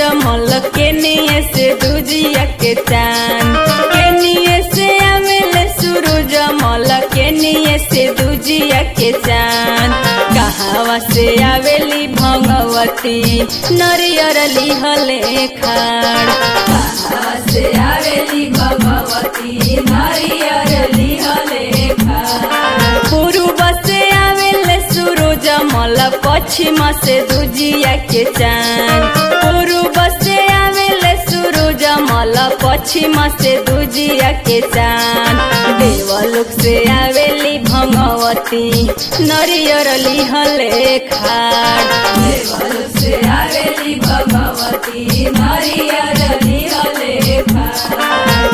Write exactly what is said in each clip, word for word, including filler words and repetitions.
मल केनिए से दूजिया के चांद केनिए से आवेले सूरज मल केनिए से दूजिया के चांद कहावा से आवेली भगवती नरियर लिहले खाड़ कहावा से आवेली भगवती नरियर लिहले खाड़ पूर्व से आवेले सूरज मल पश्चिम से दूजिया के चांद पूर्व से आवेले सूरज मल पश्चिम से दूजिया के चांद देवलोक से आवेली भगवती नरियर लिहले खाड़ देवलोक से आवेली भगवती नरियर लिहले खाड़।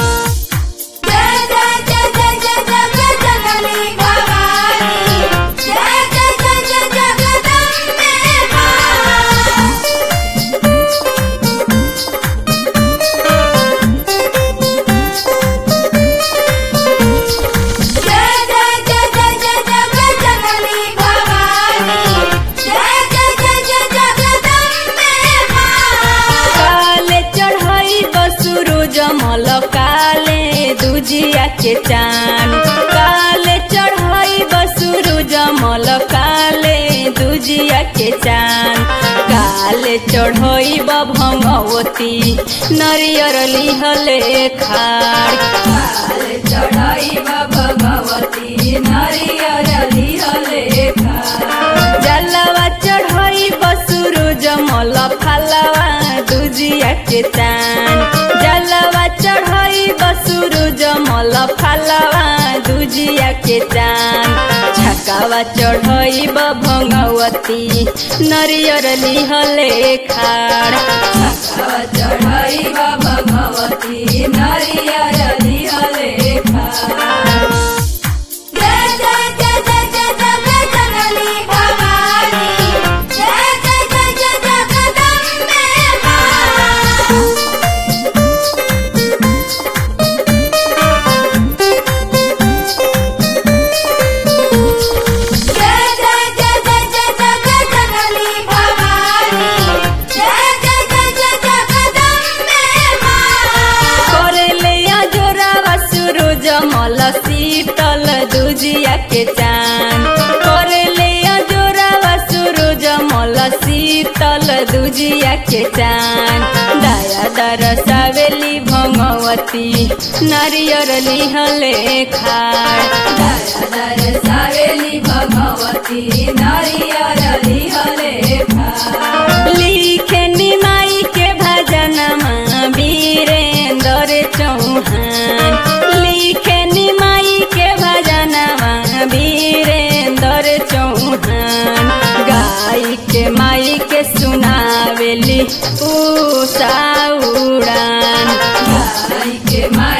मल काले दूजिया के चांद काले चढ़ाई बसूरुज मल काले दूजिया के चांद काले चढ़ाई भगवती नरियर लिहले खाड़ काले चढ़ाई भगवती नरियर लिहले खाड़ जलवा चढ़ाई बसूरुज मल फलवा दूजिया के चांद जलवा चढ़ाई बसूरुज मल फलवा दूजिया के चांद छकावा चढ़ाई भगवती नरियर लिहले खाड़ छकावा चढ़ाई भगवती नरियर लिहले खाड़। मल शीतल दूजिया के चांद करेले जोरावा सूरज मल शीतल दूजिया के चांद दया दरसावेली भगवती नरियर लिहले खाड़ दया दरसावेली भगवती नरियर लिहले खाड़। लिखे निमाई के भजनमा वीरेंद्र चौहान लिखे निमाई के भजनमा वीरेंद्र चौहान गाई के माई के सुनावेली उषा उड़ान गाई के माई